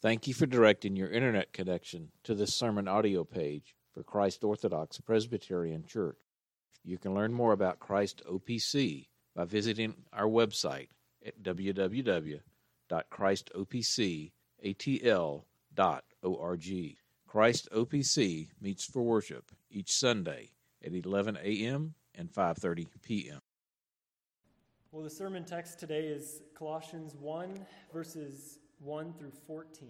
Thank you for directing your internet connection to this sermon audio page for Christ Orthodox Presbyterian Church. You can learn more about Christ OPC by visiting our website at www.christopcatl.org. Christ OPC meets for worship each Sunday at 11 a.m. and 5:30 p.m. Well, the sermon text today is Colossians 1, verses 1 through 14.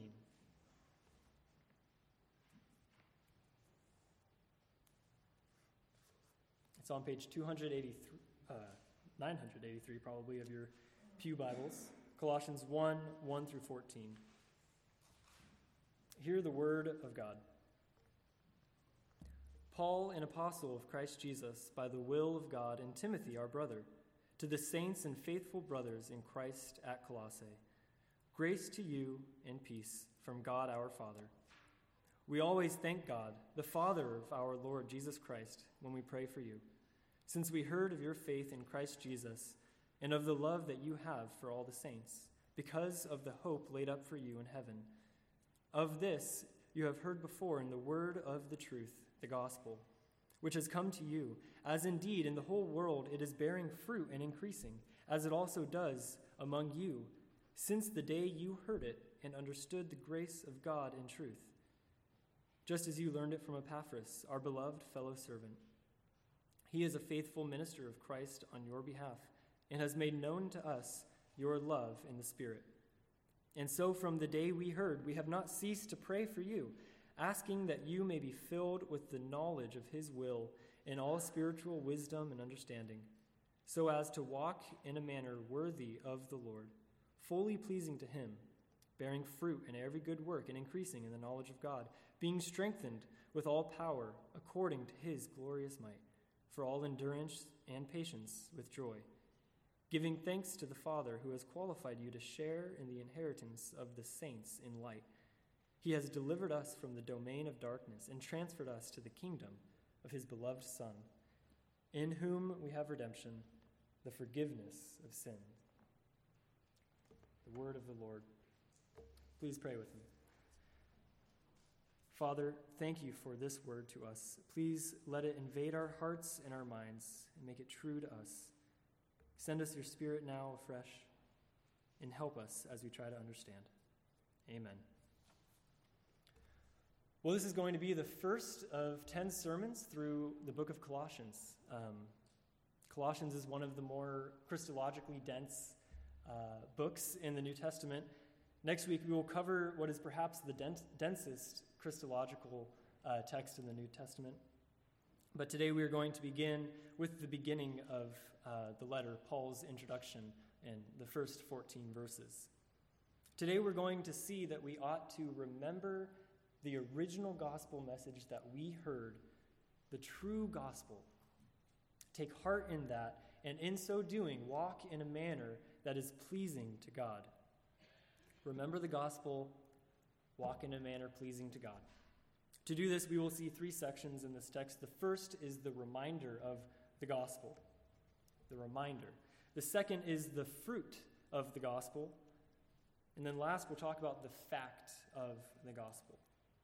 It's on page 983 probably of your pew Bibles. Colossians 1, 1 through 14. Hear the word of God. Paul, an apostle of Christ Jesus, by the will of God, and Timothy, our brother, to the saints and faithful brothers in Christ at Colossae, grace to you and peace from God our Father. We always thank God, the Father of our Lord Jesus Christ, when we pray for you, since we heard of your faith in Christ Jesus and of the love that you have for all the saints, because of the hope laid up for you in heaven. Of this you have heard before in the word of the truth, the gospel, which has come to you, as indeed in the whole world it is bearing fruit and increasing, as it also does among you, since the day you heard it and understood the grace of God in truth, just as you learned it from Epaphras, our beloved fellow servant. He is a faithful minister of Christ on your behalf and has made known to us your love in the Spirit. And so from the day we heard, we have not ceased to pray for you, asking that you may be filled with the knowledge of his will in all spiritual wisdom and understanding, so as to walk in a manner worthy of the Lord, fully pleasing to him, bearing fruit in every good work and increasing in the knowledge of God, being strengthened with all power according to his glorious might, for all endurance and patience with joy, giving thanks to the Father who has qualified you to share in the inheritance of the saints in light. He has delivered us from the domain of darkness and transferred us to the kingdom of his beloved Son, in whom we have redemption, the forgiveness of sins. The word of the Lord. Please pray with me. Father, thank you for this word to us. Please let it invade our hearts and our minds and make it true to us. Send us your Spirit now afresh and help us as we try to understand. Amen. Well, this is going to be the first of 10 sermons through the book of Colossians. Colossians is one of the more Christologically dense books in the New Testament. Next week, we will cover what is perhaps the densest Christological text in the New Testament. But today we are going to begin with the beginning of the letter, Paul's introduction in the first 14 verses. Today we're going to see that we ought to remember the original gospel message that we heard, the true gospel. Take heart in that, and in so doing, walk in a manner that is pleasing to God. Remember the gospel, walk in a manner pleasing to God. To do this, we will see three sections in this text. The first is the reminder of the gospel. The reminder. The second is the fruit of the gospel. And then last, we'll talk about the fact of the gospel.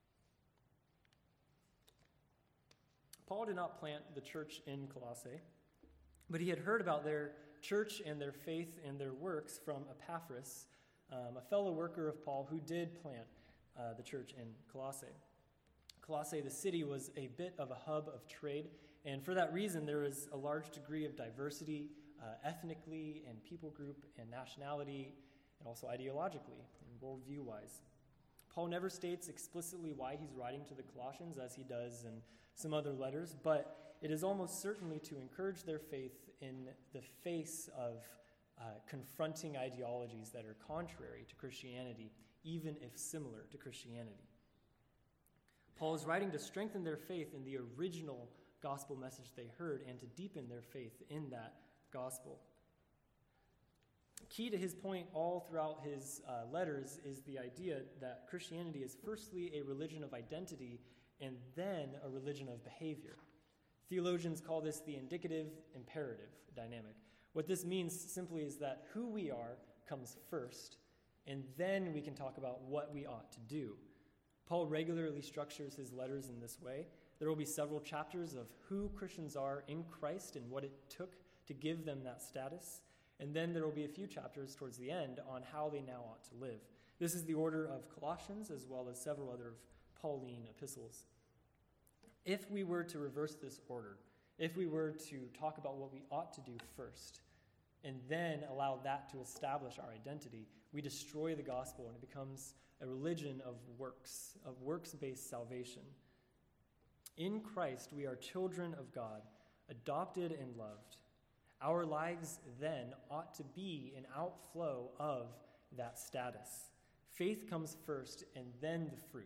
Paul did not plant the church in Colossae, but he had heard about their church and their faith and their works from Epaphras, a fellow worker of Paul who did plant the church in Colossae. Colossae, the city, was a bit of a hub of trade, and for that reason there is a large degree of diversity ethnically and people group and nationality and also ideologically and worldview-wise. Paul never states explicitly why he's writing to the Colossians as he does in some other letters, but it is almost certainly to encourage their faith in the face of confronting ideologies that are contrary to Christianity, even if similar to Christianity. Paul is writing to strengthen their faith in the original gospel message they heard and to deepen their faith in that gospel. Key to his point all throughout his letters is the idea that Christianity is firstly a religion of identity and then a religion of behavior. Theologians call this the indicative imperative dynamic. What this means simply is that who we are comes first, and then we can talk about what we ought to do. Paul regularly structures his letters in this way. There will be several chapters of who Christians are in Christ and what it took to give them that status. And then there will be a few chapters towards the end on how they now ought to live. This is the order of Colossians as well as several other of Pauline epistles. If we were to reverse this order, if we were to talk about what we ought to do first, and then allow that to establish our identity, we destroy the gospel and it becomes a religion of works-based salvation. In Christ, we are children of God, adopted and loved. Our lives then ought to be an outflow of that status. Faith comes first and then the fruit.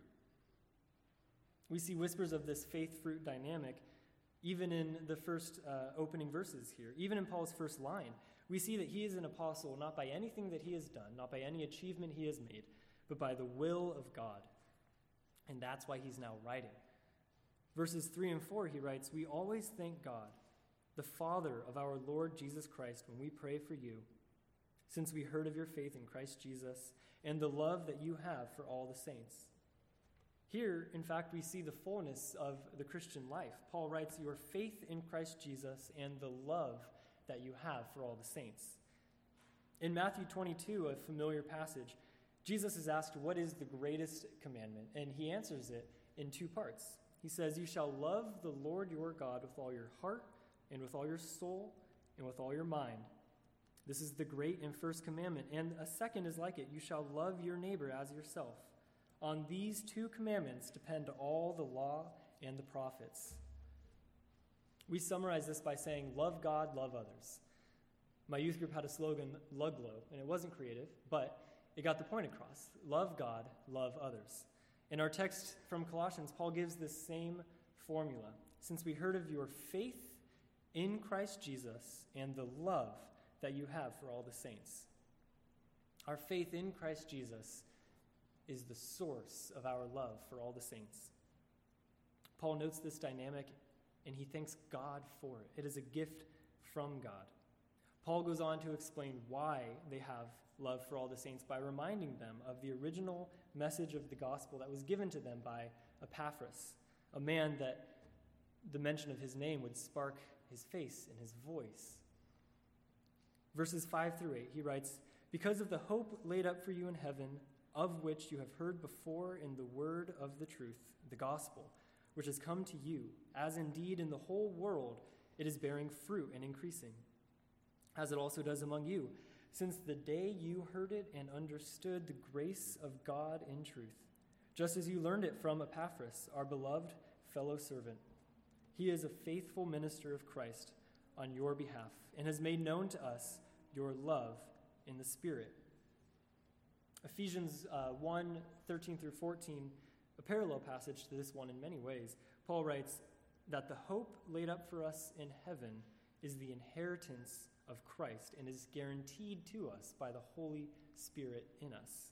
We see whispers of this faith-fruit dynamic even in the first opening verses here. Even in Paul's first line, we see that he is an apostle not by anything that he has done, not by any achievement he has made, but by the will of God. And that's why he's now writing. Verses 3 and 4, he writes, "We always thank God, the Father of our Lord Jesus Christ, when we pray for you, since we heard of your faith in Christ Jesus and the love that you have for all the saints." Here, in fact, we see the fullness of the Christian life. Paul writes, "Your faith in Christ Jesus and the love that you have for all the saints." In Matthew 22, a familiar passage, Jesus is asked, what is the greatest commandment? And he answers it in two parts. He says, "You shall love the Lord your God with all your heart and with all your soul and with all your mind. This is the great and first commandment. And a second is like it. You shall love your neighbor as yourself. On these two commandments depend all the law and the prophets." We summarize this by saying, love God, love others. My youth group had a slogan, Luglo, and it wasn't creative, but it got the point across. Love God, love others. In our text from Colossians, Paul gives this same formula. "Since we heard of your faith in Christ Jesus and the love that you have for all the saints." Our faith in Christ Jesus is the source of our love for all the saints. Paul notes this dynamic, and he thanks God for it. It is a gift from God. Paul goes on to explain why they have love for all the saints by reminding them of the original message of the gospel that was given to them by Epaphras, a man that the mention of his name would spark his face and his voice. Verses 5 through 8, he writes, "Because of the hope laid up for you in heaven, of which you have heard before in the word of the truth, the gospel, which has come to you, as indeed in the whole world it is bearing fruit and increasing, as it also does among you, since the day you heard it and understood the grace of God in truth, just as you learned it from Epaphras, our beloved fellow servant. He is a faithful minister of Christ on your behalf and has made known to us your love in the Spirit." Ephesians 1, 13 through 14, a parallel passage to this one in many ways. Paul writes that the hope laid up for us in heaven is the inheritance of Christ and is guaranteed to us by the Holy Spirit in us.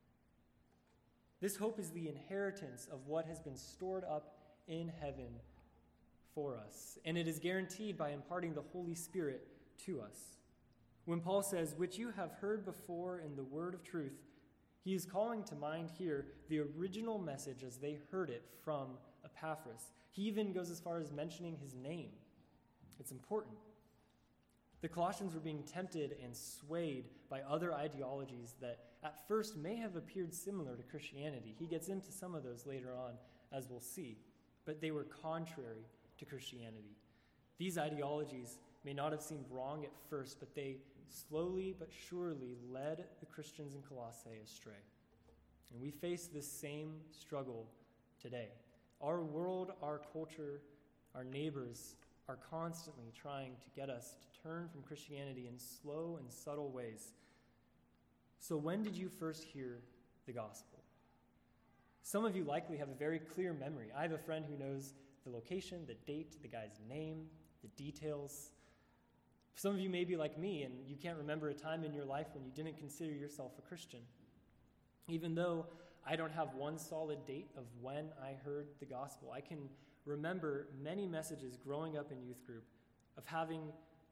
This hope is the inheritance of what has been stored up in heaven for us, and it is guaranteed by imparting the Holy Spirit to us. When Paul says, "which you have heard before in the word of truth," he is calling to mind here the original message as they heard it from Epaphras. He even goes as far as mentioning his name. It's important. The Colossians were being tempted and swayed by other ideologies that at first may have appeared similar to Christianity. He gets into some of those later on, as we'll see, but they were contrary to Christianity. These ideologies may not have seemed wrong at first, but they slowly but surely led the Christians in Colossae astray. And we face this same struggle today. Our world, our culture, our neighbors are constantly trying to get us to turn from Christianity in slow and subtle ways. So when did you first hear the gospel? Some of you likely have a very clear memory. I have a friend who knows the location, the date, the guy's name, the details. Some of you may be like me, and you can't remember a time in your life when you didn't consider yourself a Christian. Even though I don't have one solid date of when I heard the gospel, I can remember many messages growing up in youth group of having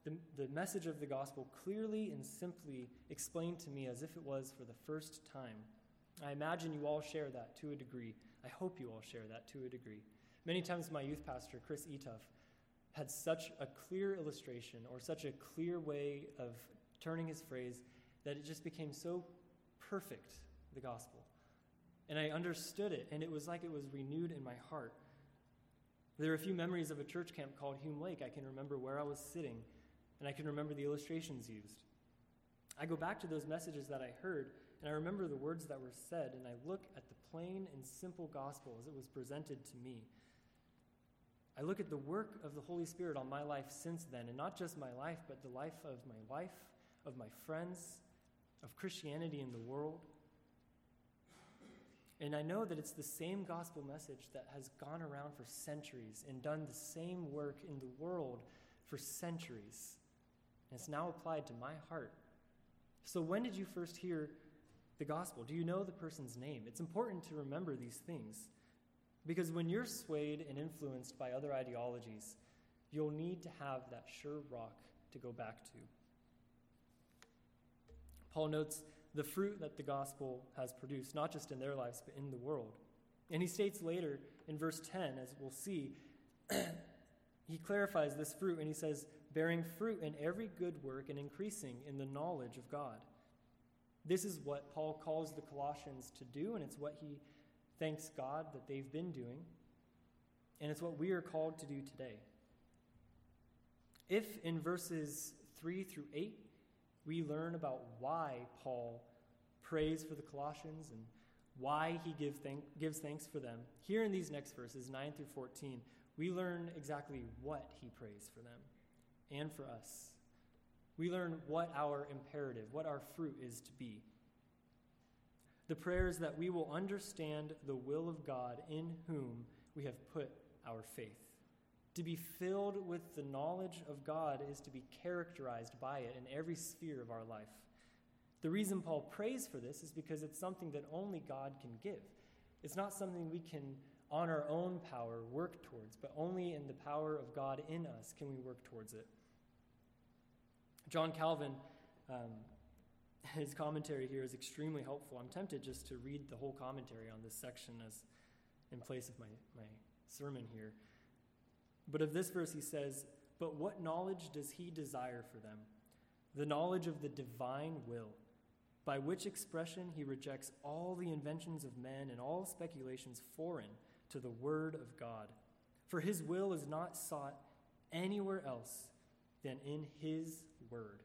the message of the gospel clearly and simply explained to me as if it was for the first time. I imagine you all share that to a degree. I hope you all share that to a degree. Many times my youth pastor, Chris Etuff, had such a clear illustration or such a clear way of turning his phrase that it just became so perfect, the gospel. And I understood it, and it was like it was renewed in my heart. There are a few memories of a church camp called Hume Lake. I can remember where I was sitting, and I can remember the illustrations used. I go back to those messages that I heard, and I remember the words that were said, and I look at the plain and simple gospel as it was presented to me. I look at the work of the Holy Spirit on my life since then, and not just my life, but the life of my wife, of my friends, of Christianity in the world. And I know that it's the same gospel message that has gone around for centuries and done the same work in the world for centuries. And it's now applied to my heart. So when did you first hear the gospel? Do you know the person's name? It's important to remember these things, because when you're swayed and influenced by other ideologies, you'll need to have that sure rock to go back to. Paul notes the fruit that the gospel has produced, not just in their lives, but in the world. And he states later in verse 10, as we'll see, he clarifies this fruit, and he says, bearing fruit in every good work and increasing in the knowledge of God. This is what Paul calls the Colossians to do, and it's what he thanks God that they've been doing, and it's what we are called to do today. If in verses 3 through 8, we learn about why Paul prays for the Colossians and why he gives thanks for them, here in these next verses, 9 through 14, we learn exactly what he prays for them and for us. We learn what our imperative, what our fruit is to be. The prayer is that we will understand the will of God in whom we have put our faith. To be filled with the knowledge of God is to be characterized by it in every sphere of our life. The reason Paul prays for this is because it's something that only God can give. It's not something we can, on our own power, work towards, but only in the power of God in us can we work towards it. John Calvin, his commentary here is extremely helpful. I'm tempted just to read the whole commentary on this section as in place of my sermon here. But of this verse he says, "But what knowledge does he desire for them? The knowledge of the divine will, by which expression he rejects all the inventions of men and all speculations foreign to the word of God. For his will is not sought anywhere else than in his word."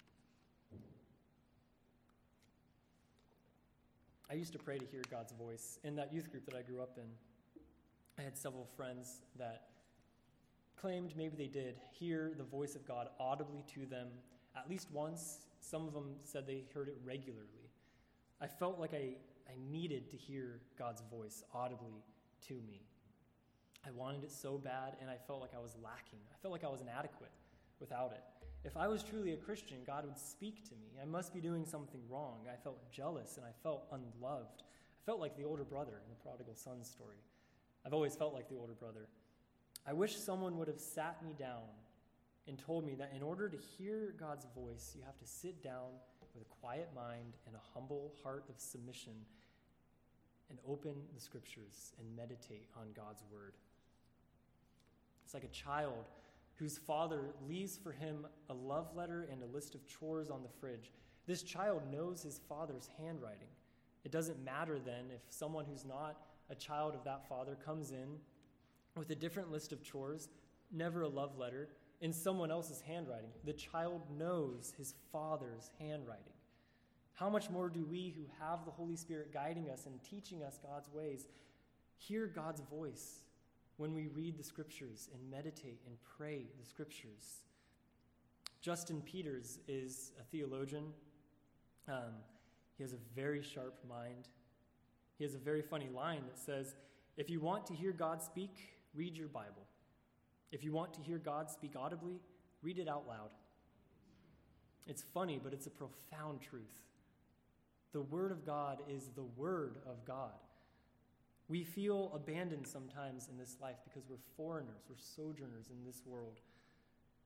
I used to pray to hear God's voice. In that youth group that I grew up in, I had several friends that claimed maybe they did hear the voice of God audibly to them at least once. Some of them said they heard it regularly. I felt like I needed to hear God's voice audibly to me. I wanted it so bad, and I felt like I was lacking. I felt like I was inadequate without it. If I was truly a Christian, God would speak to me. I must be doing something wrong. I felt jealous, and I felt unloved. I felt like the older brother in the prodigal son story. I've always felt like the older brother. I wish someone would have sat me down and told me that in order to hear God's voice, you have to sit down with a quiet mind and a humble heart of submission and open the scriptures and meditate on God's word. It's like a child whose father leaves for him a love letter and a list of chores on the fridge. This child knows his father's handwriting. It doesn't matter then if someone who's not a child of that father comes in with a different list of chores, never a love letter, in someone else's handwriting. The child knows his father's handwriting. How much more do we who have the Holy Spirit guiding us and teaching us God's ways hear God's voice when we read the scriptures and meditate and pray the scriptures? Justin Peters is a theologian. He has a very sharp mind. He has a very funny line that says, if you want to hear God speak, read your Bible. If you want to hear God speak audibly, read it out loud. It's funny, but it's a profound truth. The Word of God is the Word of God. We feel abandoned sometimes in this life because we're foreigners, we're sojourners in this world.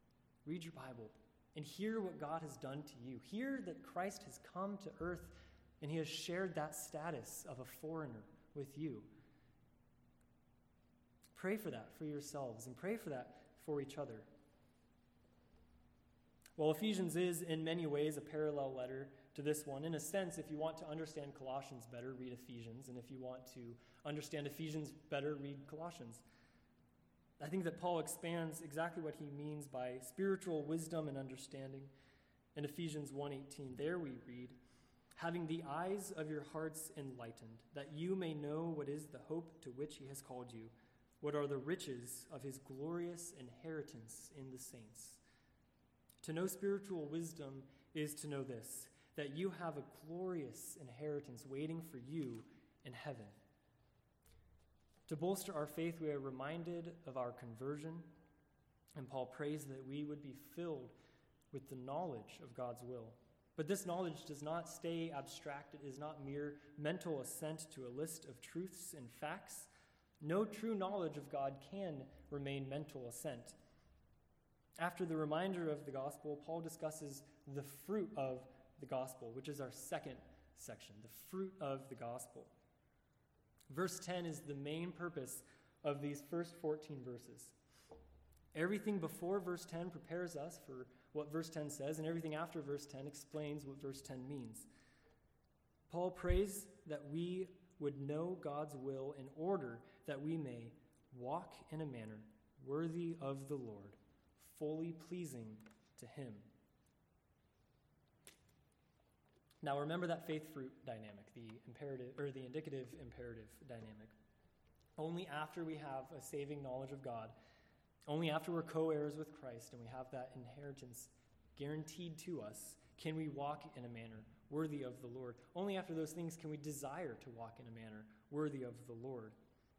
read your Bible, and hear what God has done to you. Hear that Christ has come to earth and he has shared that status of a foreigner with you. Pray for that for yourselves and pray for that for each other. Well, Ephesians is in many ways a parallel letter to this one. In a sense, if you want to understand Colossians better, read Ephesians. And if you want to understand Ephesians better, read Colossians. I think that Paul expands exactly what he means by spiritual wisdom and understanding. In Ephesians 1:18, there we read, having the eyes of your hearts enlightened, that you may know what is the hope to which he has called you, what are the riches of his glorious inheritance in the saints. To know spiritual wisdom is to know this, that you have a glorious inheritance waiting for you in heaven. To bolster our faith, we are reminded of our conversion, and Paul prays that we would be filled with the knowledge of God's will. But this knowledge does not stay abstract. It is not mere mental assent to a list of truths and facts. No true knowledge of God can remain mental assent. After the reminder of the gospel, Paul discusses the fruit of the gospel, which is our second section, the fruit of the gospel. Verse 10 is the main purpose of these first 14 verses. Everything before verse 10 prepares us for what verse 10 says, and everything after verse 10 explains what verse 10 means. Paul prays that we would know God's will in order that we may walk in a manner worthy of the Lord, fully pleasing to him. Now remember that faith-fruit dynamic, the imperative or the indicative imperative dynamic. Only after we have a saving knowledge of God, only after we're co-heirs with Christ and we have that inheritance guaranteed to us, can we walk in a manner worthy of the Lord. Only after those things can we desire to walk in a manner worthy of the Lord.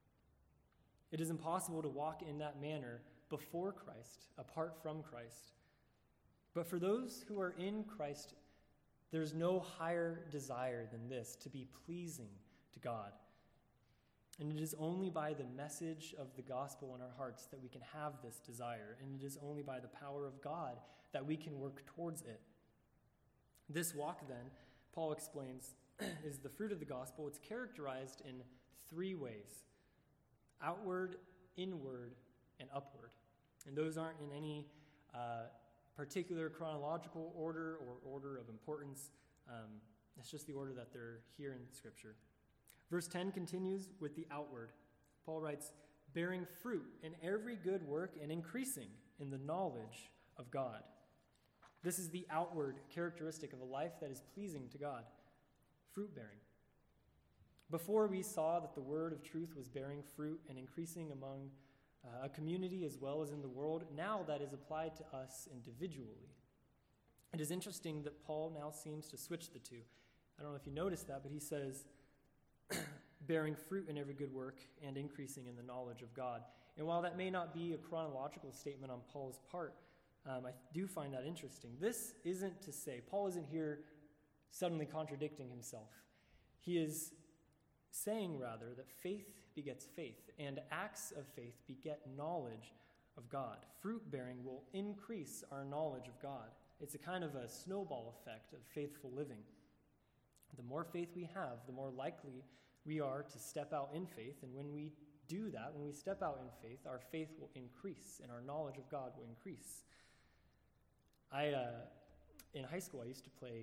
It is impossible to walk in that manner before Christ, apart from Christ. But for those who are in Christ, there's no higher desire than this, to be pleasing to God. And it is only by the message of the gospel in our hearts that we can have this desire. And it is only by the power of God that we can work towards it. This walk, then, Paul explains, is the fruit of the gospel. It's characterized in three ways: outward, inward, and upward. And those aren't in any particular chronological order or order of importance. It's just the order that they're here in Scripture. Verse 10 continues with the outward. Paul writes, bearing fruit in every good work and increasing in the knowledge of God. This is the outward characteristic of a life that is pleasing to God, fruit bearing. Before we saw that the word of truth was bearing fruit and increasing among a community as well as in the world, now that is applied to us individually. It is interesting that Paul now seems to switch the two. I don't know if you noticed that, but he says, bearing fruit in every good work and increasing in the knowledge of God. And while that may not be a chronological statement on Paul's part, I do find that interesting. This isn't to say, Paul isn't here suddenly contradicting himself. He is saying, rather, that faith begets faith, and acts of faith beget knowledge of God. Fruit-bearing will increase our knowledge of God. It's a kind of a snowball effect of faithful living. The more faith we have, the more likely we are to step out in faith, and when we do that, when we step out in faith, our faith will increase, and our knowledge of God will increase. In high school, I used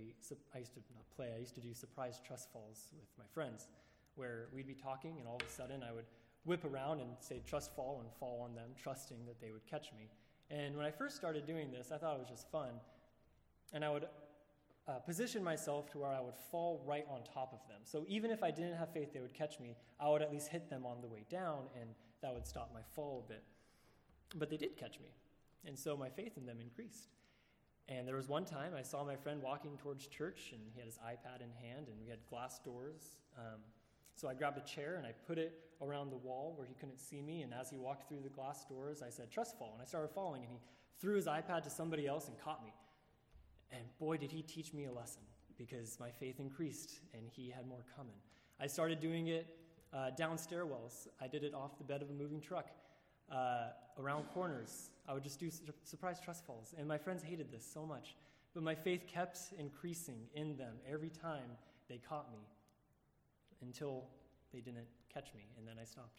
to do surprise trust falls with my friends, where we'd be talking, and all of a sudden I would whip around and say trust fall and fall on them, trusting that they would catch me. And when I first started doing this, I thought it was just fun. And I would position myself to where I would fall right on top of them. So even if I didn't have faith they would catch me, I would at least hit them on the way down, and that would stop my fall a bit. But they did catch me, and so my faith in them increased. And there was one time I saw my friend walking towards church, and he had his iPad in hand, and we had glass doors. So I grabbed a chair, and I put it around the wall where he couldn't see me, and as he walked through the glass doors, I said, trust fall, and I started falling, and he threw his iPad to somebody else and caught me. And boy, did he teach me a lesson, because my faith increased, and he had more coming. I started doing it down stairwells. I did it off the bed of a moving truck. around corners, I would just do surprise trust falls. And my friends hated this so much. But my faith kept increasing in them every time they caught me until they didn't catch me, and then I stopped.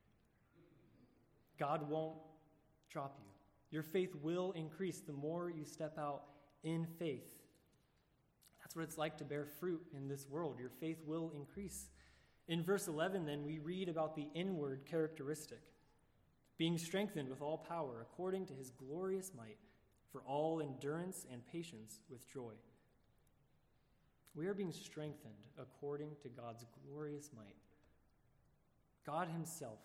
God won't drop you. Your faith will increase the more you step out in faith. That's what it's like to bear fruit in this world. Your faith will increase. In verse 11, then, we read about the inward characteristic, being strengthened with all power according to his glorious might, for all endurance and patience with joy. We are being strengthened according to God's glorious might. God himself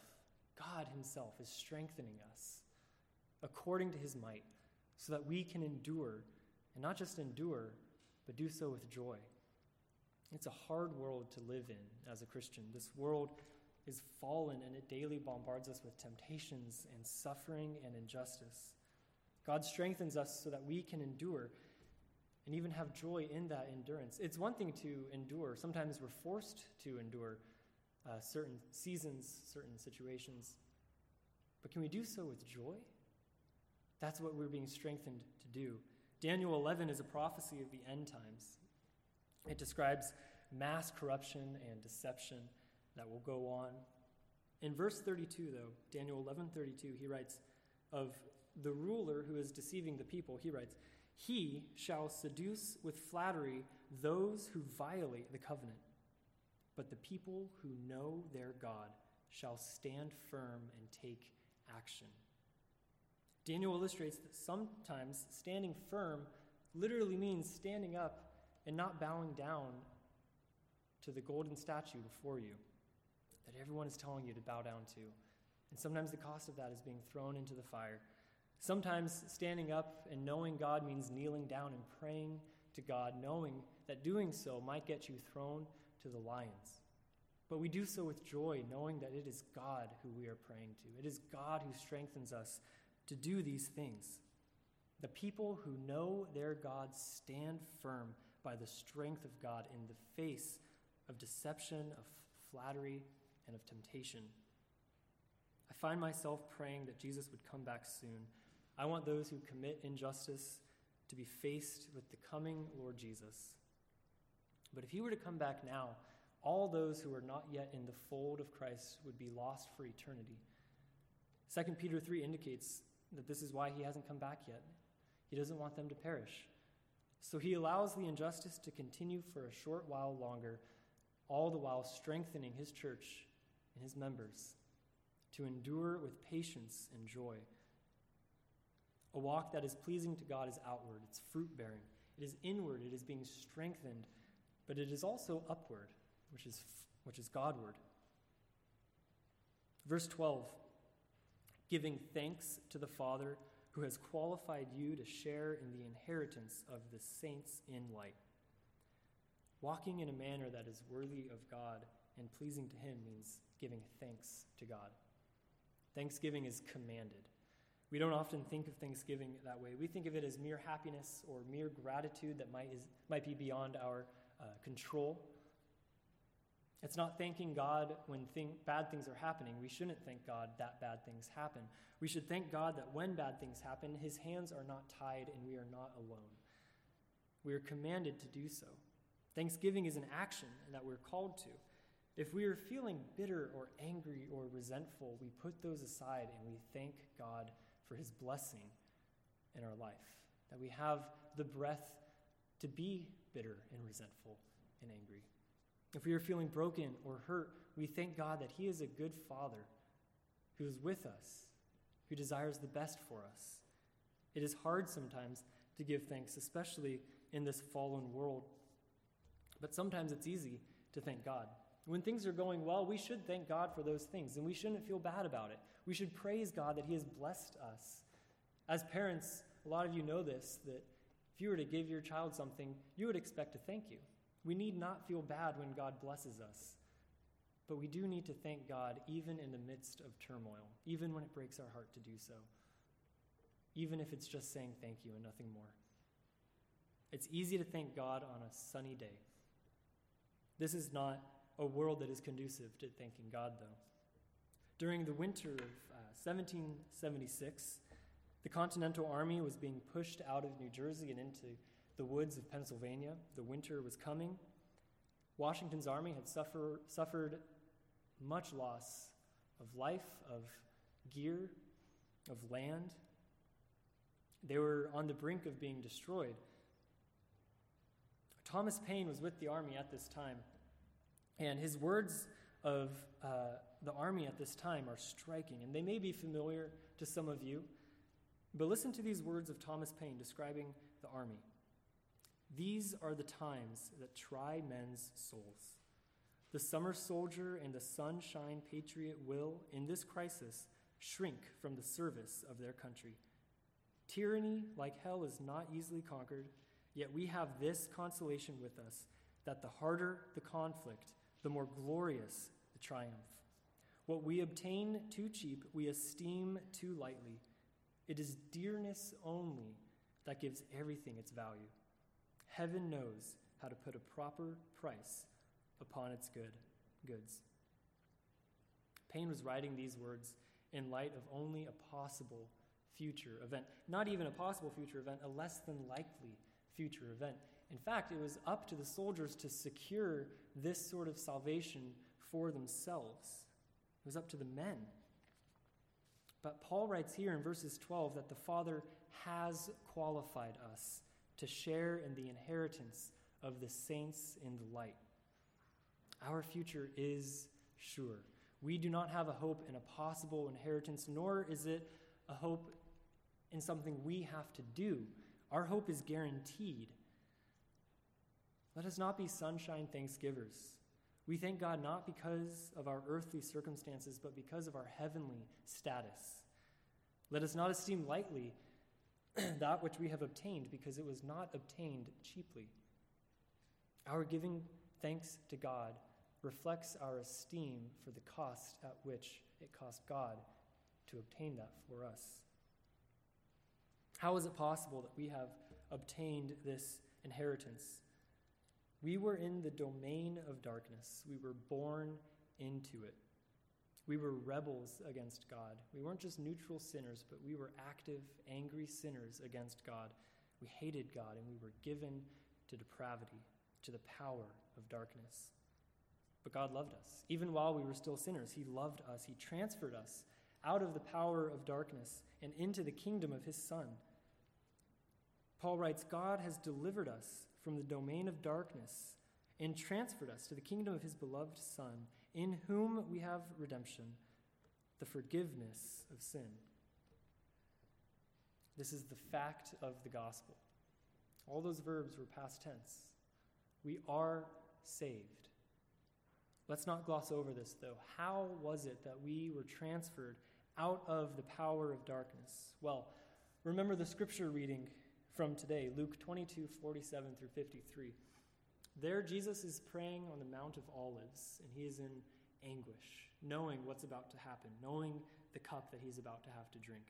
is strengthening us according to his might so that we can endure, and not just endure, but do so with joy. It's a hard world to live in as a Christian. This world is fallen, and it daily bombards us with temptations and suffering and injustice. God strengthens us so that we can endure and even have joy in that endurance. It's one thing to endure. Sometimes we're forced to endure certain seasons, certain situations. But can we do so with joy? That's what we're being strengthened to do. Daniel 11 is a prophecy of the end times. It describes mass corruption and deception that will go on. In verse 32, though, Daniel 11:32, he writes, of the ruler who is deceiving the people, he writes, he shall seduce with flattery those who violate the covenant, but the people who know their God shall stand firm and take action. Daniel illustrates that sometimes standing firm literally means standing up and not bowing down to the golden statue before you that everyone is telling you to bow down to. And sometimes the cost of that is being thrown into the fire. Sometimes standing up and knowing God means kneeling down and praying to God, knowing that doing so might get you thrown to the lions. But we do so with joy, knowing that it is God who we are praying to. It is God who strengthens us to do these things. The people who know their God stand firm by the strength of God in the face of deception, of flattery, and of temptation. I find myself praying that Jesus would come back soon. I want those who commit injustice to be faced with the coming Lord Jesus. But if he were to come back now, all those who are not yet in the fold of Christ would be lost for eternity. 2 Peter 3 indicates that this is why he hasn't come back yet. He doesn't want them to perish. So he allows the injustice to continue for a short while longer, all the while strengthening his church and his members to endure with patience and joy. A walk that is pleasing to God is outward, it's fruit-bearing. It is inward, it is being strengthened, but it is also upward, which is Godward. Verse 12, giving thanks to the Father who has qualified you to share in the inheritance of the saints in light. Walking in a manner that is worthy of God and pleasing to him means giving thanks to God. Thanksgiving is commanded. We don't often think of Thanksgiving that way. We think of it as mere happiness or mere gratitude that might be beyond our control. It's not thanking God when bad things are happening. We shouldn't thank God that bad things happen. We should thank God that when bad things happen, his hands are not tied and we are not alone. We are commanded to do so. Thanksgiving is an action that we're called to. If we are feeling bitter or angry or resentful, we put those aside and we thank God for his blessing in our life, that we have the breath to be bitter and resentful and angry. If we are feeling broken or hurt, we thank God that he is a good father who is with us, who desires the best for us. It is hard sometimes to give thanks, especially in this fallen world. But sometimes it's easy to thank God. When things are going well, we should thank God for those things, and we shouldn't feel bad about it. We should praise God that he has blessed us. As parents, a lot of you know this, that if you were to give your child something, you would expect a thank you. We need not feel bad when God blesses us. But we do need to thank God even in the midst of turmoil, even when it breaks our heart to do so, even if it's just saying thank you and nothing more. It's easy to thank God on a sunny day. This is not a world that is conducive to thanking God, though. During the winter of 1776, the Continental Army was being pushed out of New Jersey and into the woods of Pennsylvania. The winter was coming. Washington's army had suffered much loss of life, of gear, of land. They were on the brink of being destroyed. Thomas Paine was with the army at this time, and his words of the army at this time are striking, and they may be familiar to some of you, but listen to these words of Thomas Paine describing the army. "These are the times that try men's souls. The summer soldier and the sunshine patriot will, in this crisis, shrink from the service of their country. Tyranny, like hell, is not easily conquered, yet we have this consolation with us, that the harder the conflict, the more glorious the triumph. What we obtain too cheap, we esteem too lightly. It is dearness only that gives everything its value. Heaven knows how to put a proper price upon its goods." Paine was writing these words in light of only a possible future event. Not even a possible future event, a less than likely future event. In fact, it was up to the soldiers to secure this sort of salvation for themselves. It was up to the men. But Paul writes here in verses 12 that the Father has qualified us to share in the inheritance of the saints in the light. Our future is sure. We do not have a hope in a possible inheritance, nor is it a hope in something we have to do. Our hope is guaranteed. Let us not be sunshine thanksgivers. We thank God not because of our earthly circumstances, but because of our heavenly status. Let us not esteem lightly that which we have obtained, because it was not obtained cheaply. Our giving thanks to God reflects our esteem for the cost at which it cost God to obtain that for us. How is it possible that we have obtained this inheritance? We were in the domain of darkness. We were born into it. We were rebels against God. We weren't just neutral sinners, but we were active, angry sinners against God. We hated God, and we were given to depravity, to the power of darkness. But God loved us. Even while we were still sinners, he loved us. He transferred us out of the power of darkness and into the kingdom of his Son. Paul writes, God has delivered us from the domain of darkness and transferred us to the kingdom of his beloved Son, in whom we have redemption, the forgiveness of sin. This is the fact of the gospel. All those verbs were past tense. We are saved. Let's not gloss over this, though. How was it that we were transferred out of the power of darkness? Well, remember the scripture reading from today, Luke 22:47 through 53. There, Jesus is praying on the Mount of Olives, and he is in anguish, knowing what's about to happen, knowing the cup that he's about to have to drink.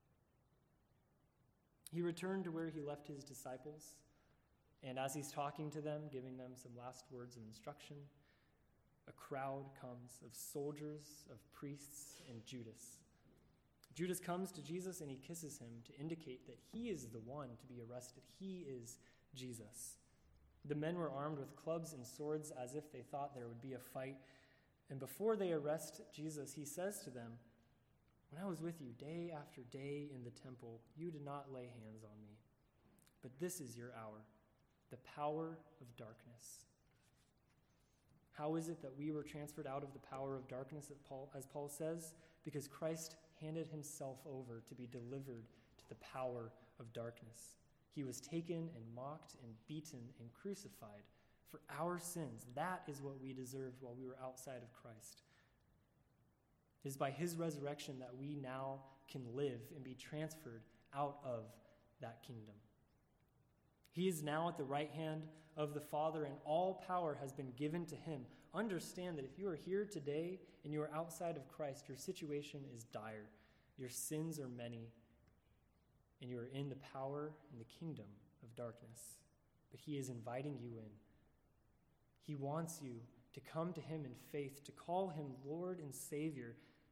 He returned to where he left his disciples, and as he's talking to them, giving them some last words of instruction, a crowd comes of soldiers, of priests, and Judas. Judas comes to Jesus and he kisses him to indicate that he is the one to be arrested. He is Jesus. The men were armed with clubs and swords as if they thought there would be a fight. And before they arrest Jesus, he says to them, "When I was with you day after day in the temple, you did not lay hands on me. But this is your hour, the power of darkness." How is it that we were transferred out of the power of darkness, as Paul says? Because Christ handed himself over to be delivered to the power of darkness. He was taken and mocked and beaten and crucified for our sins. That is what we deserved while we were outside of Christ. It is by his resurrection that we now can live and be transferred out of that kingdom. He is now at the right hand of the Father, and all power has been given to him. Understand that if you are here today and you are outside of Christ, your situation is dire. Your sins are many, and you are in the power and the kingdom of darkness. But he is inviting you in. He wants you to come to him in faith, to call him Lord and Savior.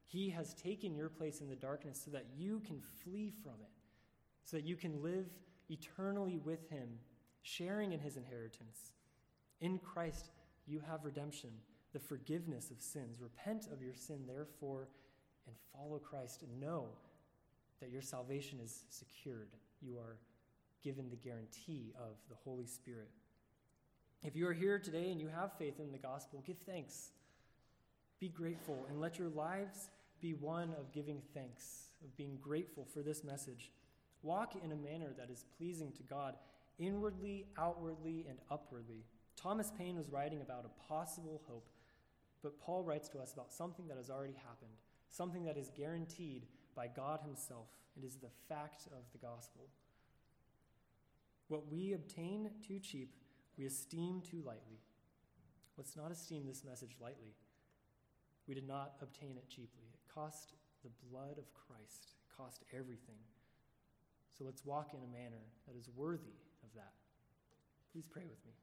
He has taken your place in the darkness so that you can flee from it, so that you can live eternally with him, sharing in his inheritance. In Christ, you have redemption, the forgiveness of sins. Repent of your sin, therefore, and follow Christ, and know that your salvation is secured. You are given the guarantee of the Holy Spirit. If you are here today and you have faith in the gospel, give thanks. Be grateful, and let your lives be one of giving thanks, of being grateful for this message. Walk in a manner that is pleasing to God, inwardly, outwardly, and upwardly. Thomas Paine was writing about a possible hope, but Paul writes to us about something that has already happened, something that is guaranteed by God himself. It is the fact of the gospel. What we obtain too cheap, we esteem too lightly. Let's not esteem this message lightly. We did not obtain it cheaply. It cost the blood of Christ. It cost everything. So let's walk in a manner that is worthy of that. Please pray with me.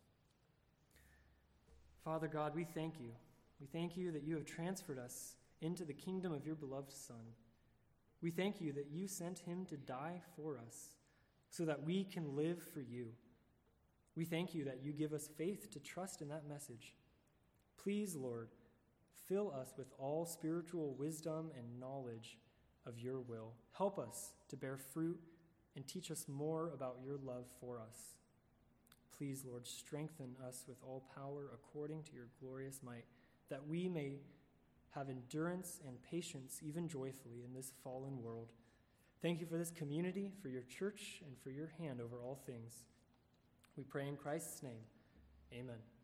Father God, we thank you. We thank you that you have transferred us into the kingdom of your beloved Son. We thank you that you sent him to die for us so that we can live for you. We thank you that you give us faith to trust in that message. Please, Lord, fill us with all spiritual wisdom and knowledge of your will. Help us to bear fruit and teach us more about your love for us. Please, Lord, strengthen us with all power according to your glorious might, that we may have endurance and patience even joyfully in this fallen world. Thank you for this community, for your church, and for your hand over all things. We pray in Christ's name. Amen.